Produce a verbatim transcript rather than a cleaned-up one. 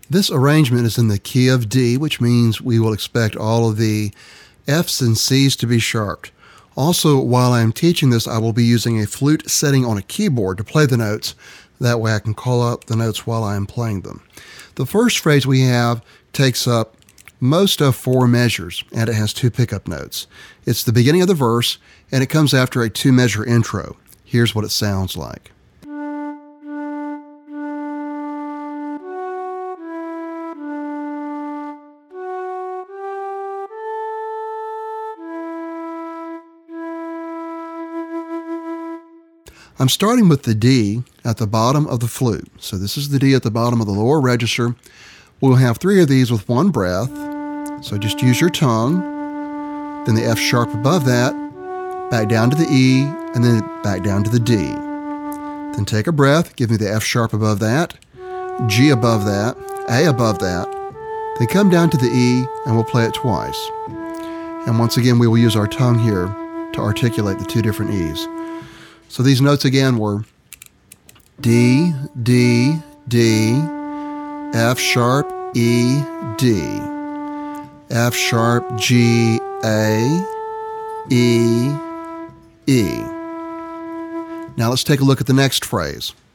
This arrangement is in the key of D, which means we will expect all of the F's and C's to be sharped. Also, while I am teaching this, I will be using a flute setting on a keyboard to play the notes. That way I can call up the notes while I am playing them. The first phrase we have takes up most of four measures, and it has two pickup notes. It's the beginning of the verse, and it comes after a two-measure intro. Here's what it sounds like. I'm starting with the D at the bottom of the flute. So this is the D at the bottom of the lower register. We'll have three of these with one breath. So just use your tongue. Then the F sharp above that, back down to the E, and then back down to the D. Then take a breath, give me the F sharp above that, G above that, A above that. Then come down to the E, and we'll play it twice. And once again, we will use our tongue here to articulate the two different E's. So these notes again were D, D, D, F sharp, E, D, F sharp, G, A, E, E. Now let's take a look at the next phrase.